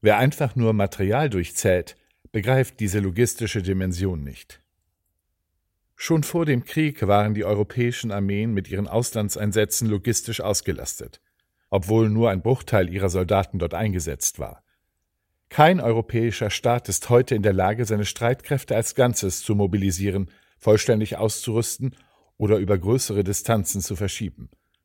Wer einfach nur Material durchzählt, begreift diese logistische Dimension nicht. Schon vor dem Krieg waren die europäischen Armeen mit ihren Auslandseinsätzen logistisch ausgelastet, obwohl nur ein Bruchteil ihrer Soldaten dort eingesetzt war. Kein europäischer Staat ist heute in der Lage, seine Streitkräfte als Ganzes zu mobilisieren, vollständig auszurüsten oder über größere Distanzen zu verschieben.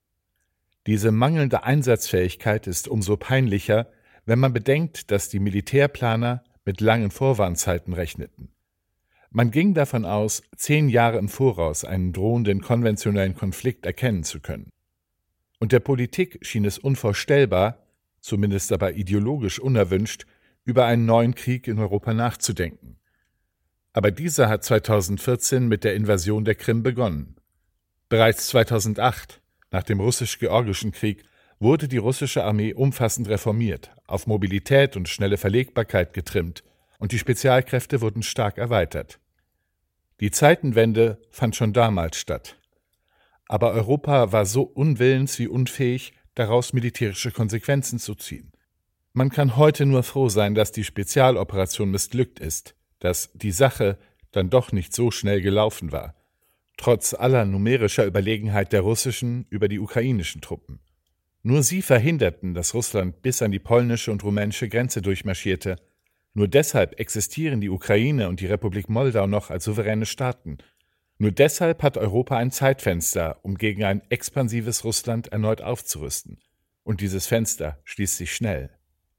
Diese mangelnde Einsatzfähigkeit ist umso peinlicher, wenn man bedenkt, dass die Militärplaner mit langen Vorwarnzeiten rechneten. Man ging davon aus, 10 Jahre im Voraus einen drohenden konventionellen Konflikt erkennen zu können. Und der Politik schien es unvorstellbar, zumindest aber ideologisch unerwünscht, über einen neuen Krieg in Europa nachzudenken. Aber dieser hat 2014 mit der Invasion der Krim begonnen. Bereits 2008, nach dem russisch-georgischen Krieg, wurde die russische Armee umfassend reformiert, auf Mobilität und schnelle Verlegbarkeit getrimmt, und die Spezialkräfte wurden stark erweitert. Die Zeitenwende fand schon damals statt. Aber Europa war so unwillens wie unfähig, daraus militärische Konsequenzen zu ziehen. Man kann heute nur froh sein, dass die Spezialoperation missglückt ist, dass die Sache dann doch nicht so schnell gelaufen war, trotz aller numerischer Überlegenheit der russischen über die ukrainischen Truppen. Nur sie verhinderten, dass Russland bis an die polnische und rumänische Grenze durchmarschierte. Nur deshalb existieren die Ukraine und die Republik Moldau noch als souveräne Staaten. Nur deshalb hat Europa ein Zeitfenster, um gegen ein expansives Russland erneut aufzurüsten. Und dieses Fenster schließt sich schnell.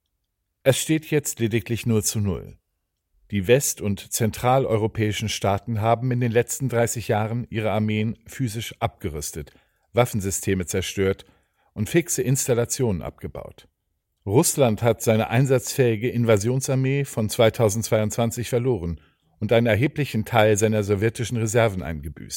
Es steht jetzt lediglich 0:0. Die west- und zentraleuropäischen Staaten haben in den letzten 30 Jahren ihre Armeen physisch abgerüstet, Waffensysteme zerstört und fixe Installationen abgebaut. Russland hat seine einsatzfähige Invasionsarmee von 2022 verloren und einen erheblichen Teil seiner sowjetischen Reserven eingebüßt.